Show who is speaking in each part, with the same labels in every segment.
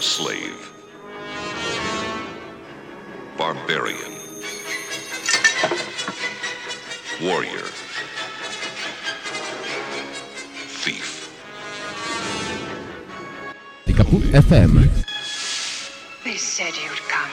Speaker 1: slave, barbarian, warrior, thief.
Speaker 2: Die Kaputt FM.
Speaker 3: They said you'd come.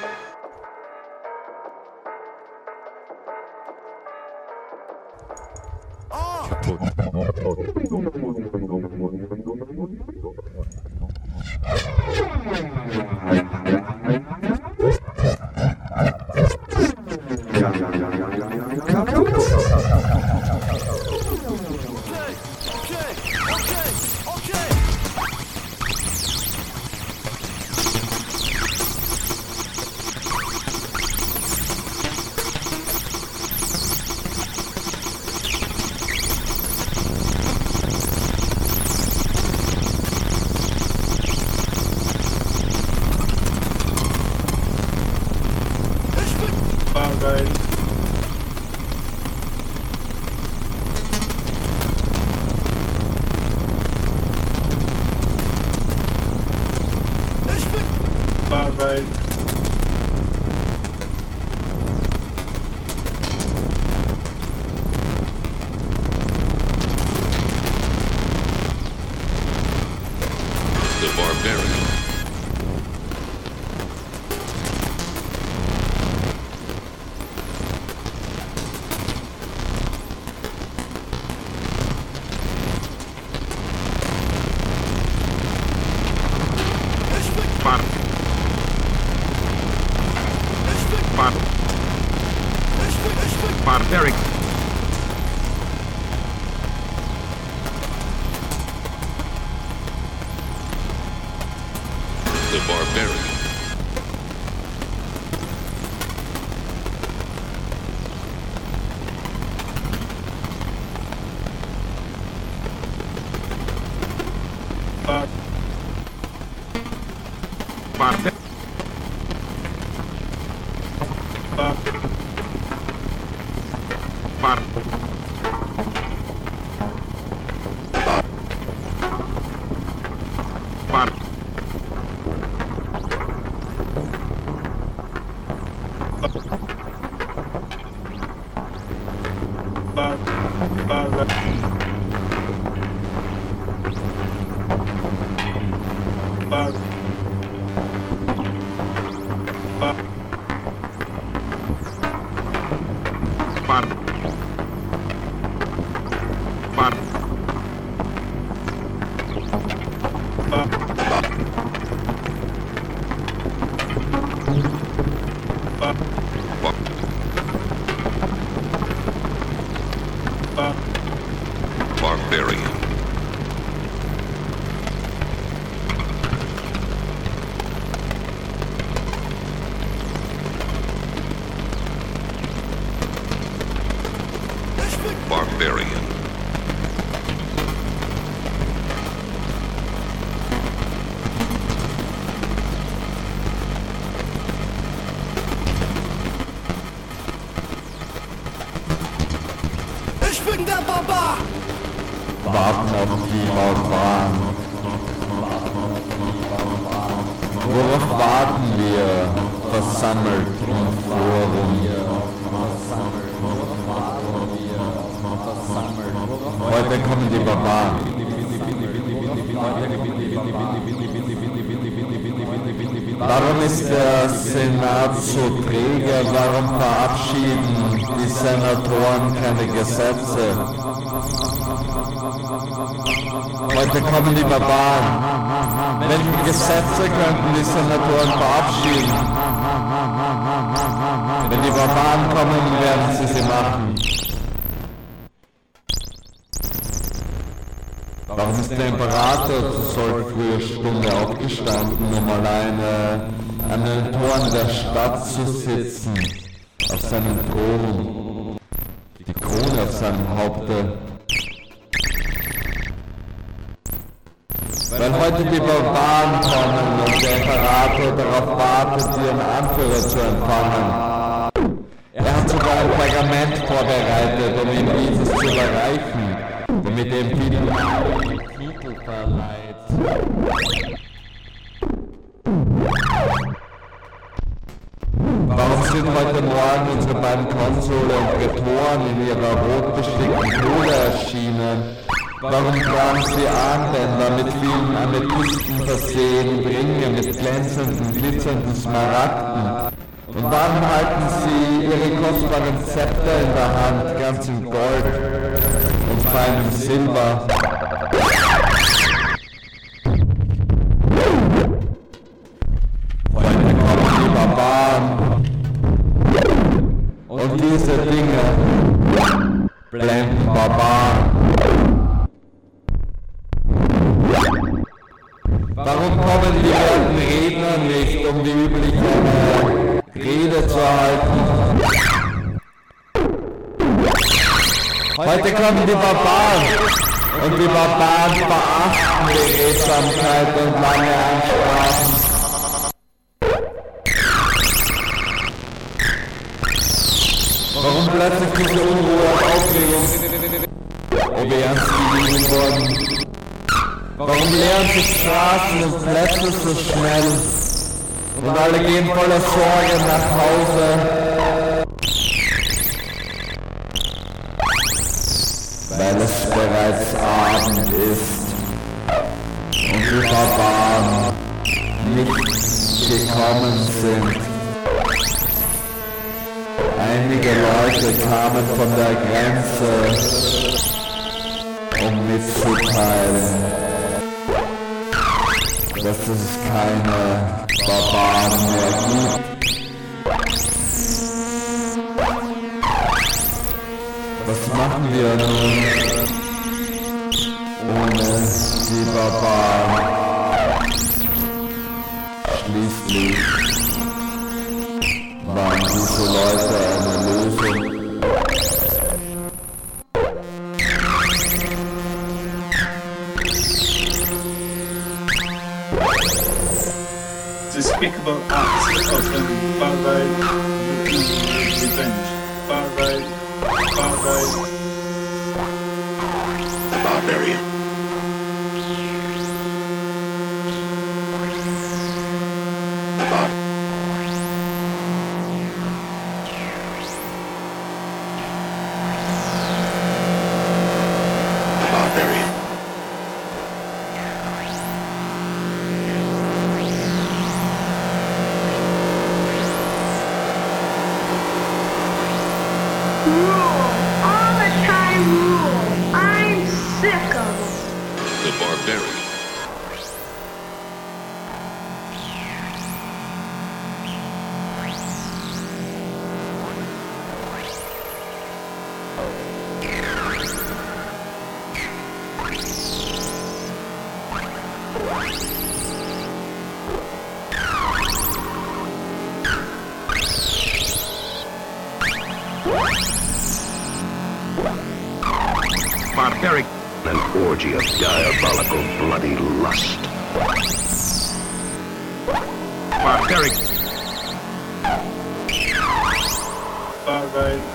Speaker 4: Barbaric.
Speaker 1: The barbarian. Barbarian. Barbarian.
Speaker 5: Ich bin der Barbar!
Speaker 6: Warten auf die Barbaren. Worauf warten wir? Versammelt im Forum. Heute kommen die Barbaren. Warum ist der Senat so träge? Warum verabschieden die Senatoren keine Gesetze? Heute kommen die Barbaren. Welche Gesetze könnten die Senatoren verabschieden? Wenn die Barbaren kommen, werden sie machen. Warum ist der Imperator zu solch früher Stunde aufgestanden, um alleine an den Toren der Stadt zu sitzen, auf seinem Thron, die Krone auf seinem Haupte? Weil heute die Barbaren kommen und der Imperator darauf wartet, ihren Anführer zu empfangen. Er hat sogar ein Pergament vorbereitet, um ihm dieses zu überreichen, damit er ihm Titel verleiht. sind heute Morgen unsere beiden Konsule und Prätoren in ihrer rot bestickten Kohle erschienen? Warum tragen sie Armbänder mit vielen Amethysten versehen und Ringe mit glänzenden, glitzernden Smaragden? Und warum halten sie ihre kostbaren Zepter in der Hand, ganz in Gold und feinem Silber? Heute kommen die Barbaren. Und diese Dinge blenden Barbaren. Warum kommen die werten Redner nicht, um die übliche Rede zu halten? Heute kommen die Barbaren und die Barbaren verachten Beredsamkeit und lange Ansprachen. Warum plötzlich diese Unruhe und Aufregung? Ob ernst gewiesen worden? Warum leeren sich Straßen und Plätze so schnell? Und alle gehen voller Sorge nach Hause, weil es bereits Abend ist und die Barbaren nicht gekommen sind. Einige Leute kamen von der Grenze, um mitzuteilen, dass es keine Barbaren mehr gibt. Was machen wir nun ohne die Barbaren? Schließlich waren diese Leute eine Lösung.
Speaker 4: Despicable acts of far-right revenge. Far-right.
Speaker 1: The barbarian. The barbarian. The barbarian.
Speaker 5: Barbaric. An orgy of diabolical bloody lust. Barbaric.
Speaker 4: Far-right.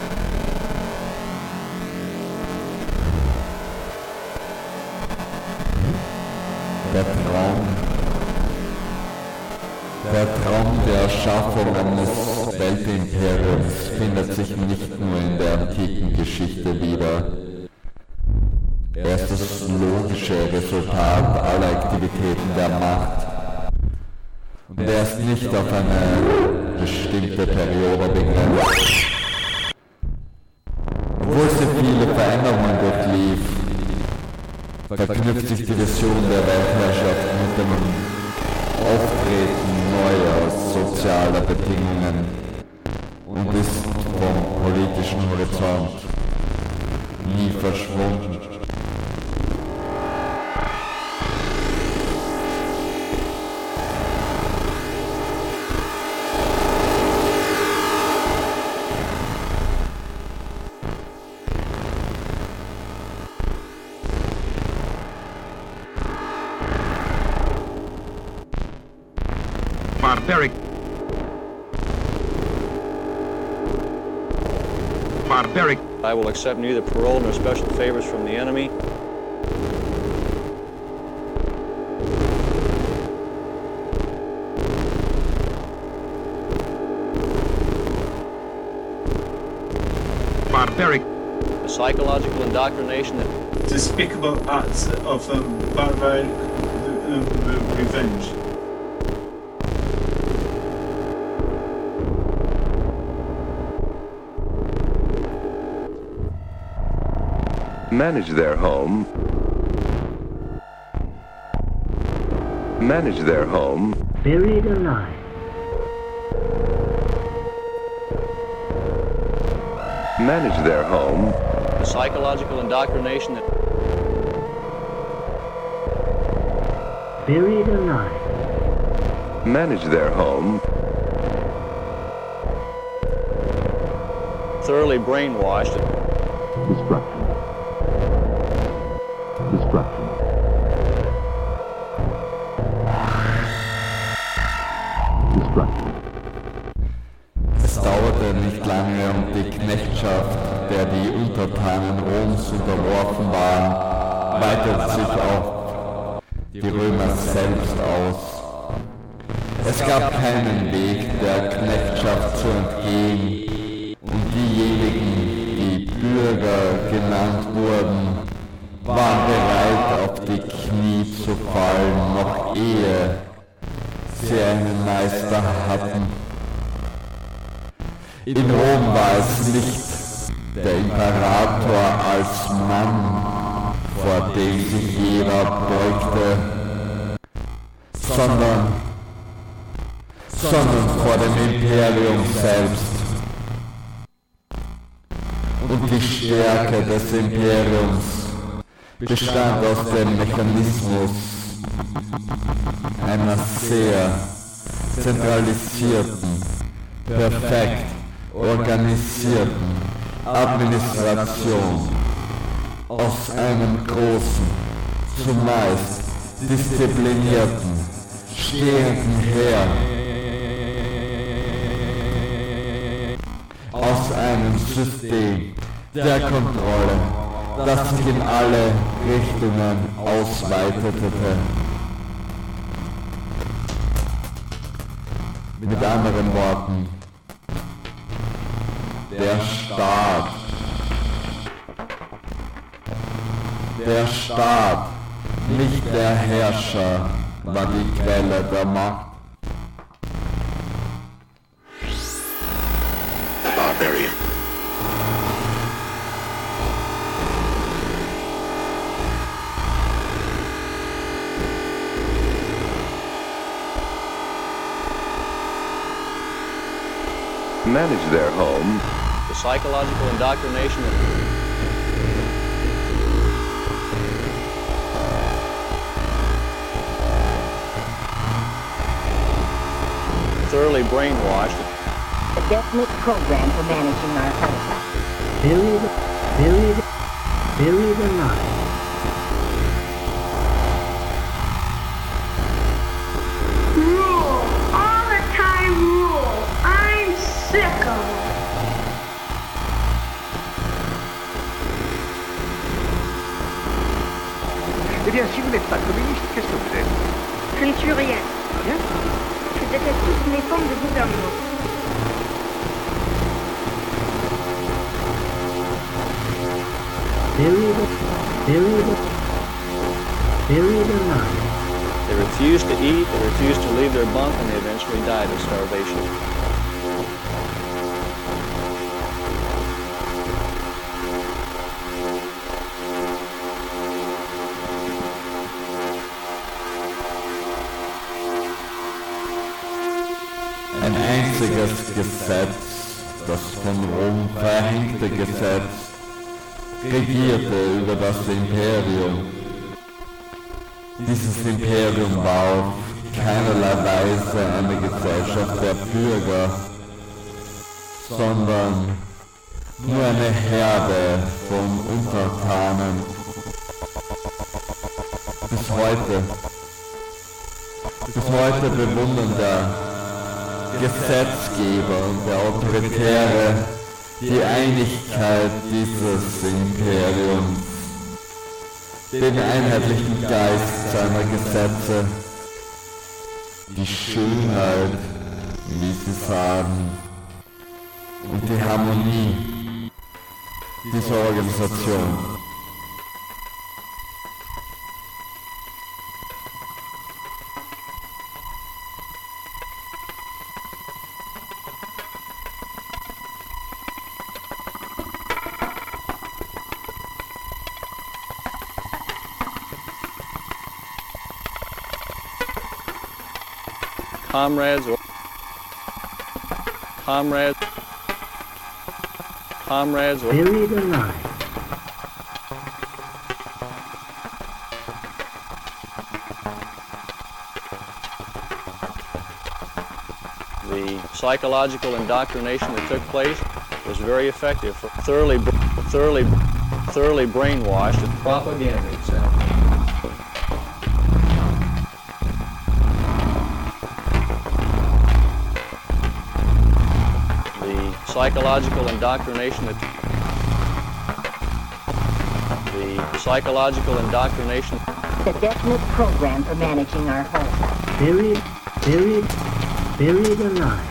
Speaker 6: Der Traum der Erschaffung eines Weltimperiums findet sich nicht nur in der antiken Geschichte wieder. Er ist das logische Resultat aller Aktivitäten der Macht. Und er ist nicht auf eine bestimmte Periode begrenzt. Obwohl sie viele Veränderungen durchlief, verknüpft sich die Vision der Weltherrschaft mit dem Auftreten neuer sozialer Bedingungen und ist vom politischen Horizont nie verschwunden.
Speaker 5: Barbaric. Barbaric.
Speaker 7: I will accept neither parole nor special favors from the enemy. psychological indoctrination that
Speaker 4: despicable acts of barbaric revenge.
Speaker 5: Manage their home. Manage their home.
Speaker 8: Buried alive.
Speaker 5: Manage their home.
Speaker 7: the psychological indoctrination that
Speaker 8: buried alive.
Speaker 5: Manage their home.
Speaker 7: Thoroughly brainwashed.
Speaker 5: Destruction. Destruction. Destruction.
Speaker 6: Es dauerte nicht lange und die Knechtschaft, der die Untertanen Roms unterworfen waren, weitete sich auf die Römer selbst aus. Es gab keinen Weg, der Knechtschaft zu entgehen, und diejenigen, die Bürger genannt wurden, waren bereit, auf die Knie zu fallen, noch ehe sie einen Meister hatten. In Rom war es nicht der Imperator als Mann, vor dem sich jeder beugte, sondern vor dem Imperium selbst. Und die Stärke des Imperiums bestand aus dem Mechanismus einer sehr zentralisierten, perfekt organisierten Administration, aus einem großen, zumeist disziplinierten, stehenden Heer, aus einem System der Kontrolle, das sich in alle Richtungen ausweitete. Mit anderen Worten, der Staat, nicht der Herrscher, war die Quelle der Macht.
Speaker 1: Barbarian.
Speaker 5: Manage their home.
Speaker 7: the psychological indoctrination that thoroughly brainwashed.
Speaker 9: A definite program for managing our artifacts.
Speaker 8: Buried alive.
Speaker 10: Rule. All the time rule. I'm sick of it.
Speaker 11: Eh bien, si vous n'êtes pas communiste, qu'est-ce que vous êtes?
Speaker 10: Je ne suis rien.
Speaker 11: Rien?
Speaker 10: Je déteste toutes les formes de gouvernement.
Speaker 8: Buried alive.
Speaker 7: They refused to eat, they refused to leave their bunk, and they eventually died of starvation.
Speaker 6: Ein einziges Gesetz, das von Rom verhängte Gesetz, regierte über das Imperium. Dieses Imperium war auf keinerlei Weise eine Gesellschaft der Bürger, sondern nur eine Herde von Untertanen. Bis heute bewundern der Gesetzgeber und der Autoritäre die Einigkeit dieses Imperiums, den einheitlichen Geist seiner Gesetze, die Schönheit, wie sie sagen, und die Harmonie, diese Organisation.
Speaker 7: Comrades or
Speaker 8: Buried alive.
Speaker 7: the psychological indoctrination that took place was very effective for thoroughly brainwashed and propaganda itself. Psychological indoctrination
Speaker 9: The definite program for managing our home.
Speaker 8: Buried alive.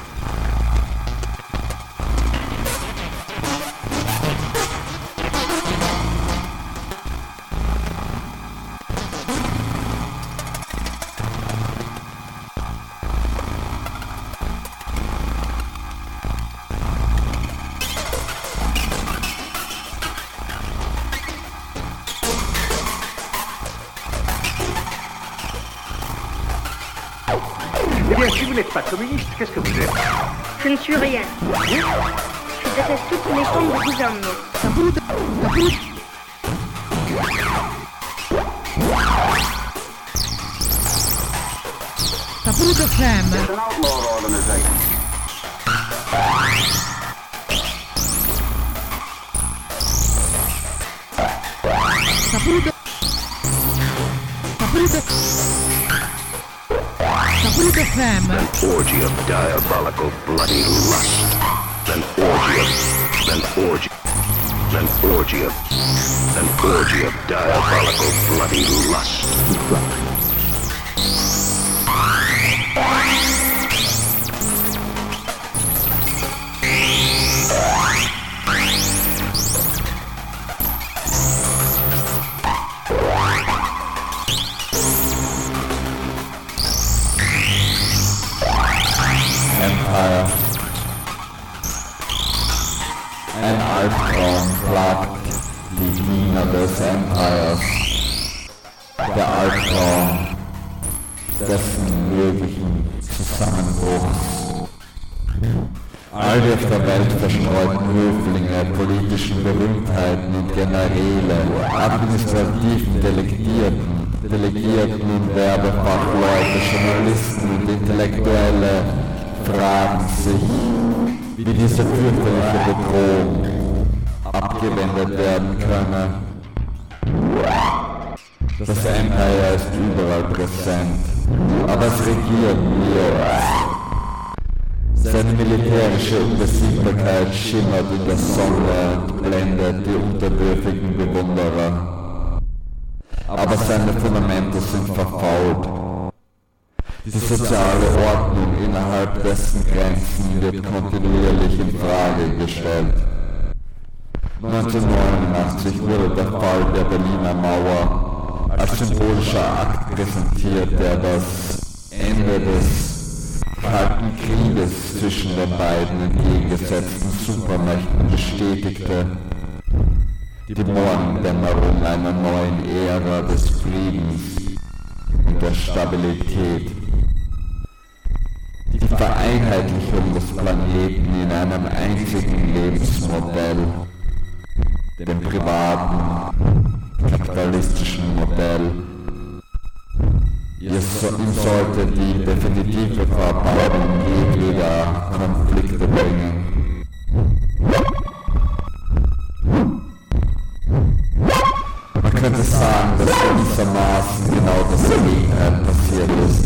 Speaker 11: Eh bien, si vous n'êtes pas communiste, qu'est-ce que vous êtes?
Speaker 10: Je ne suis rien. Je déteste toutes les formes de gouvernement.
Speaker 12: Saputo Sam.
Speaker 11: It's an outlawed organization.
Speaker 12: Saputo Sam.
Speaker 1: An orgy of diabolical bloody lust. An orgy of diabolical bloody lust.
Speaker 6: Empire. Ein Albtraum plagt die Diener des Empires. Der Albtraum dessen möglichen Zusammenbruchs. All die auf der Welt verstreuten Höflinge, politischen Berühmtheiten und Generäle, administrativen Delegierten und Werbefachleute, Journalisten und Intellektuelle fragen sich, wie diese fürchterliche Bedrohung abgewendet werden könne. Das Empire ist überall präsent, aber es regiert nirgends. Seine militärische Unbesiegbarkeit schimmert in der Sonne und blendet die unterwürfigen Bewunderer. Aber seine Fundamente sind verfault. Die soziale Ordnung innerhalb dessen Grenzen wird kontinuierlich in Frage gestellt. 1989 wurde der Fall der Berliner Mauer als symbolischer Akt präsentiert, der das Ende des Kalten Krieges zwischen den beiden entgegengesetzten Supermächten bestätigte. Die Morgendämmerung einer neuen Ära des Friedens und der Stabilität. Die Vereinheitlichung des Planeten in einem einzigen Lebensmodell, dem privaten, kapitalistischen Modell. Ihm sollte die definitive Verbauung jedweder Konflikte bringen. Man könnte sagen, dass gewissermaßen genau das Gegenteil passiert ist.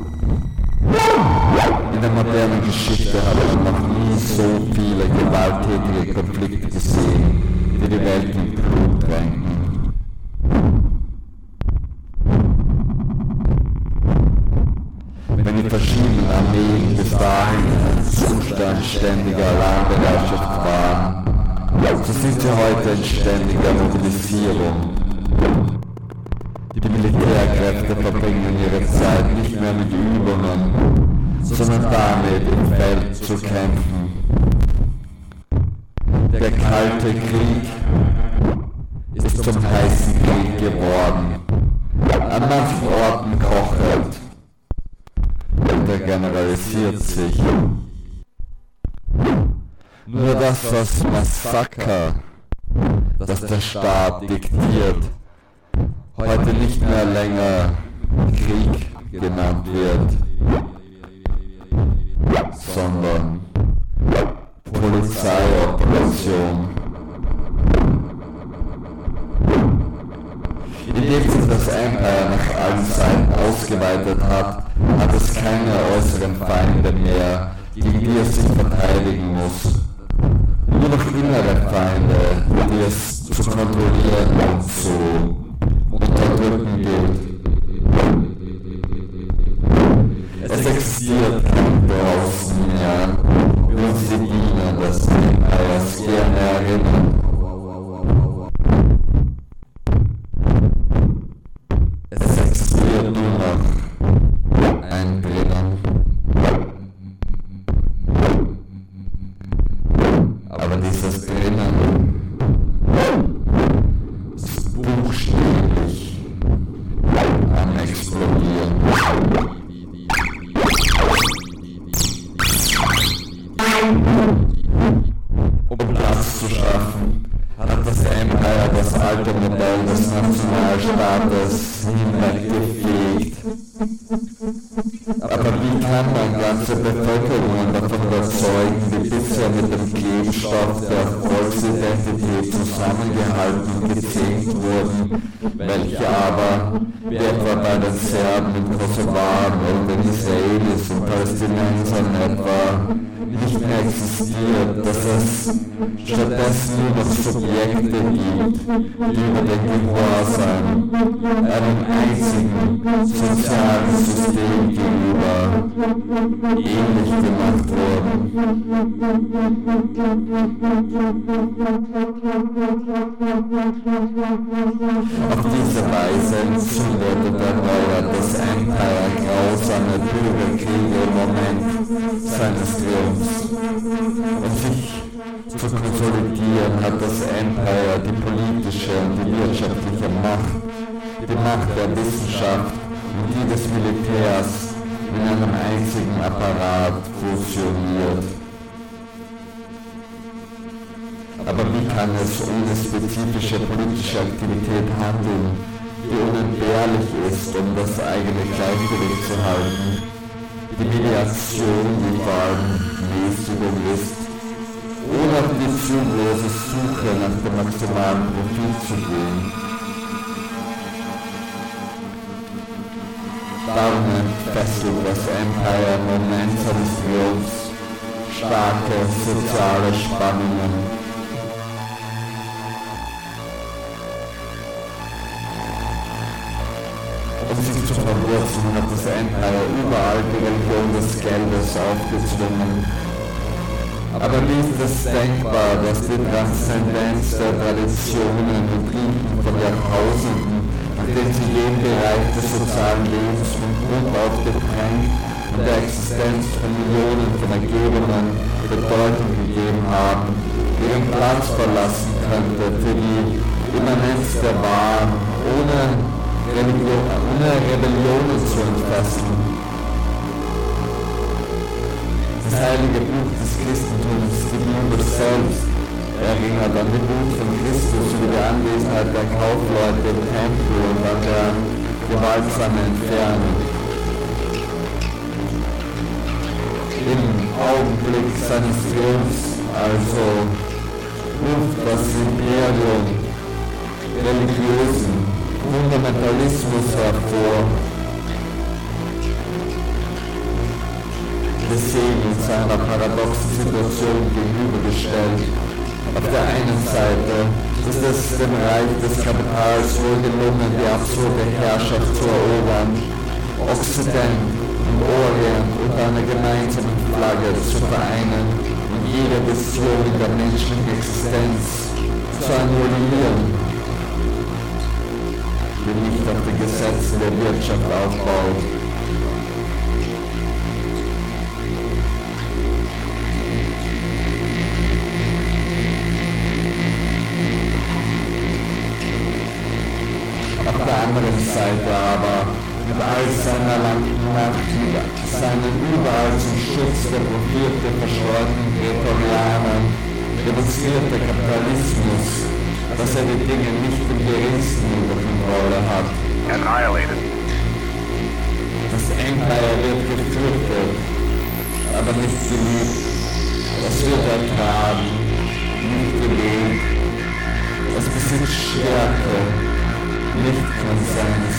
Speaker 6: In der modernen Geschichte hat man noch nie so viele gewalttätige Konflikte gesehen, die die Welt in Blut tränken. Wenn die verschiedenen Armeen bis dahin ein Zustand ständiger Alarmbereitschaft waren, So sind sie heute in ständiger Mobilisierung. Die Militärkräfte verbringen ihre Zeit nicht mehr mit Übungen, sondern damit, im Feld zu kämpfen. Der Kalte Krieg ist zum heißen Krieg geworden. An manchen Orten kochend. Und er generalisiert sich. Nur das Massaker, das der Staat diktiert, heute nicht mehr länger Krieg genannt wird, sondern Polizeioperation. Indem sich das Empire nach allen Seiten ausgeweitet hat, hat es keine äußeren Feinde mehr, gegen die es sich verteidigen muss. Nur noch innere Feinde, die es zu kontrollieren und zu unterdrücken gilt. Es existiert kein draußen mehr, wie uns die Diener des Empires gerne erinnern. Es existiert nur noch ein Drinnen. Aber dieses Drinnen ist buchstäblich am Explodieren. Um Platz zu schaffen, hat das Empire das alte Modell des Nationalstaates hinweggefegt. Aber wie kann man ganze Bevölkerungen davon überzeugen, die bisher mit dem Klebstoff der Volksidentität zusammengehalten und gezähmt wurden, welche aber, wie etwa bei den Serben, den Kosovaren oder den Israelis und Palästinensern etwa, nicht mehr existiert, dass es stattdessen nur noch Subjekte gibt, die über den Gehorsam einem einzigen sozialen System gegenüber ähnlich gemacht wurden. Auf diese Weise entzündete der Neuer das Empire grausame Bürgerkriege im Moment seines Triumphs. Um sich zu konsolidieren, hat das Empire die politische und die wirtschaftliche Macht, die Macht der Wissenschaft und die des Militärs in einem einzigen Apparat fusioniert. Aber wie kann es ohne spezifische politische Aktivität handeln, die unentbehrlich ist, um das eigene Gleichgewicht zu halten? Die Mediation, die vor allem Mäßigung ist, ohne auf die ziellose Suche nach dem maximalen Profit zu gehen. Darum entfesselt das Empire im Moment seines Triumphs starke soziale Spannungen. Um sich zu verwurzeln, hat das Empire überall die Religion des Geldes aufgezwungen. Aber wie ist es denkbar, dass die Transzendenz der Traditionen und Riten von Jahrtausenden, nachdem sie jeden Bereich des sozialen Lebens von Grund auf geprägt und der Existenz von Millionen von Ergebungen Bedeutung gegeben haben, ihren Platz verlassen könnte für die Immanenz der Waren, ohne Rebellionen zu entfesseln. Das heilige Buch des Christentums, die Bibel selbst, erinnert an die Wut von Christus über die Anwesenheit der Kaufleute im Tempel und an der gewaltsame Entfernung. Im Augenblick seines Triumphs also ruft das Imperium religiösen Fundamentalismus hervor. Wir sehen uns einer paradoxen Situation gegenübergestellt. Auf der einen Seite ist es dem Reich des Kapitals wohl gelungen, die absurde Herrschaft zu erobern, Occident und Orient unter einer gemeinsamen Flagge zu vereinen und jede Vision der menschlichen Existenz zu annullieren, die nicht auf die Gesetze der Wirtschaft aufbaut. Auf der anderen Seite aber, mit all seiner langen Macht, mit seinen überall zum Schutz der Profite verschworenen Prätorianer, demonstriert der Kapitalismus, dass er die Dinge nicht im geringsten unter Kontrolle hat.
Speaker 11: Annihilated.
Speaker 6: Das Empire wird gefürchtet, aber nicht geliebt. Es wird ertragen, nicht gelebt. Es besitzt Stärke, nicht Konsens.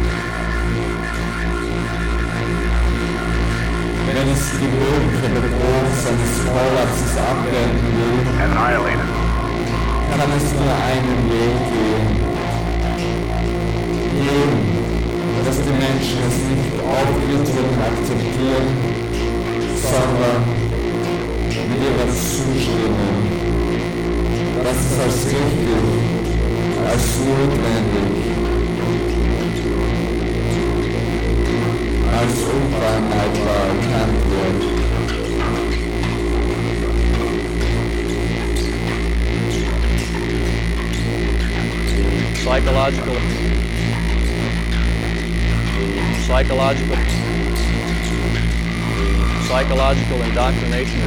Speaker 6: Wenn es die mögliche Bedrohung seines Kollapses abwenden will, kann es nur einen Weg gehen. Geben, dass die Menschen es nicht aufgezwungen akzeptieren, sondern mit ihrer Zustimmung, dass es als richtig, als notwendig, als unvermeidbar erkannt wird.
Speaker 7: Psychological indoctrination.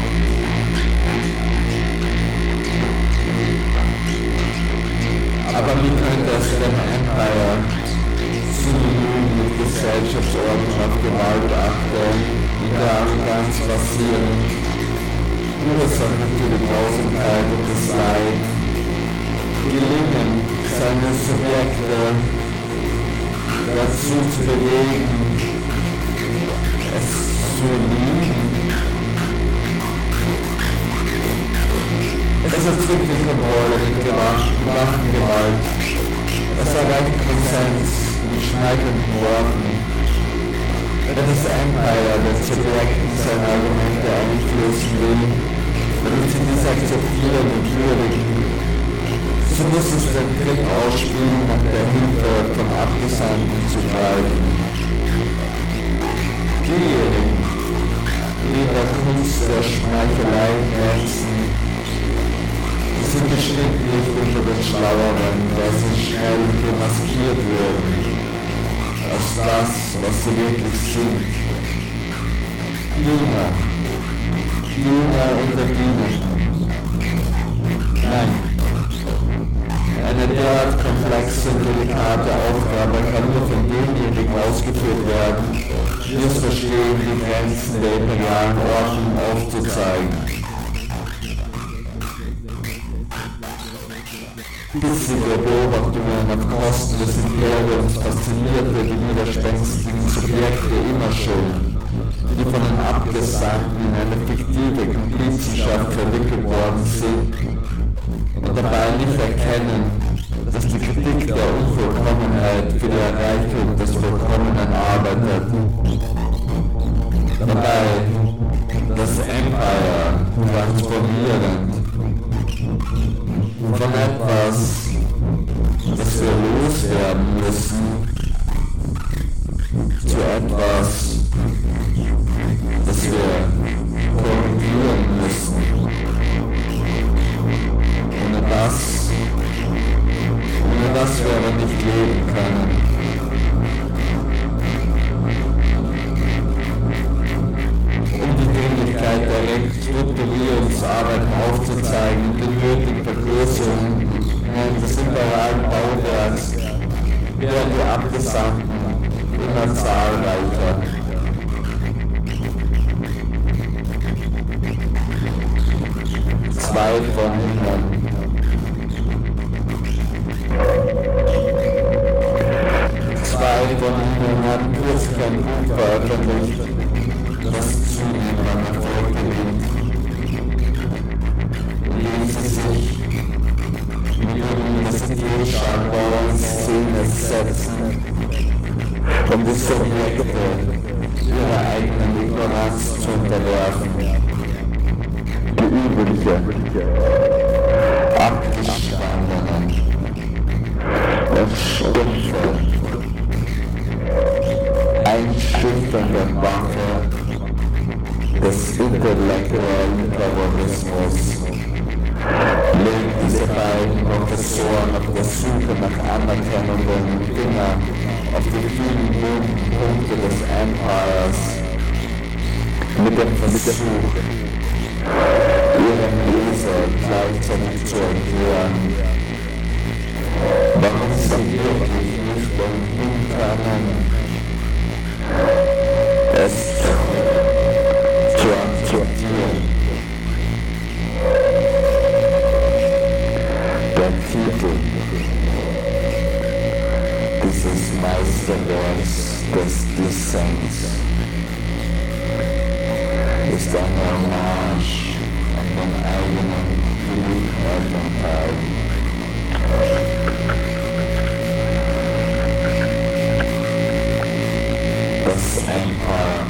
Speaker 6: Aber wie könnte es dem Empire synonym mit Gesellschaftsordnung auf Gewaltakte in der Arroganz basieren, Ursache für die Grausamkeit und das Leid, gelingen, seine Subjekte dazu zu bewegen, es zu lieben. Es erzwingt die Kontrolle mit Waffengewalt. Es erreicht Konsens mit schmeichelnden Worten. Wenn das Empire den Subjekten seine Argumente einflößen will, damit sie dies akzeptieren und würdigen, so muss es den Krieg ausspielen, nach der Hilfe von Abgesandten zu greifen. Diejenigen, die in der Kunst der Schmeichelei glänzen, sind bestimmt nicht unter den Schlaueren, dass sie schnell demaskiert werden, als das, was sie wirklich sind. Diener unter Dienern. Nein. Eine derart komplexe und delikate Aufgabe kann nur von demjenigen ausgeführt werden, die es verstehen, die Grenzen der imperialen Ordnung aufzuzeigen. Bissige Beobachtungen auf Kosten des Imperiums faszinierte die widerspenstigen Subjekte immer schon, die von den Abgesandten in eine fiktive Komplizenschaft verwickelt worden sind und dabei nicht erkennen, dass die Kritik der Unvollkommenheit für die Erreichung des Vollkommenen arbeitet. Dabei das Empire transformierend von etwas, das wir loswerden müssen, zu etwas, das wir korrigieren müssen. Ohne das wir aber nicht leben können. Um die Dringlichkeit der Restrukturierungsarbeiten aufzuzeigen und die nötigen Vergrößerungen des imperialen Bauwerks werden die Abgesandten immer zahlreicher. Zwei von ihnen. Haben kürzlich ein Buch veröffentlicht, das zunehmend an Erfolg gewinnt, indem sie sich mit ihrem Universitätsjargon in Szene setzen, um die Subjekte ihrer eigenen Ignoranz zu unterwerfen. übliche abgestandenen und stumpfe einschüchternde Waffe des intellektuellen Terrorismus legt diese beiden Professoren auf der Suche nach anerkennenden Finger auf die vielen bunten Punkte des Empires mit dem Versuch, ihren Leser gleichzeitig zu erklären, warum sie wirklich nicht umhin können, es zu akzeptieren. Der Titel dieses Meisterwerks des Dissens ist eine Hommage an den eigenen Blutelternteil. Das Empire.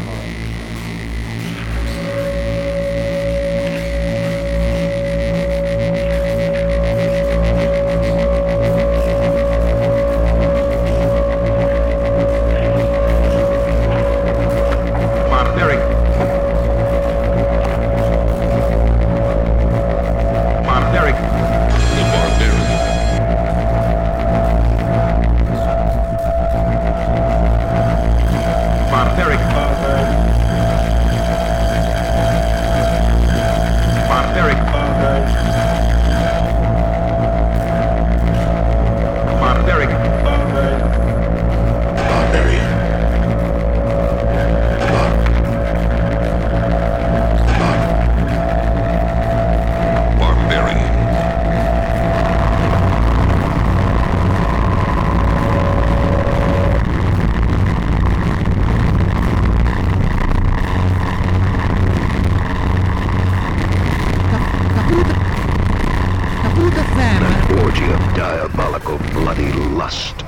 Speaker 1: An orgy of diabolical bloody lust.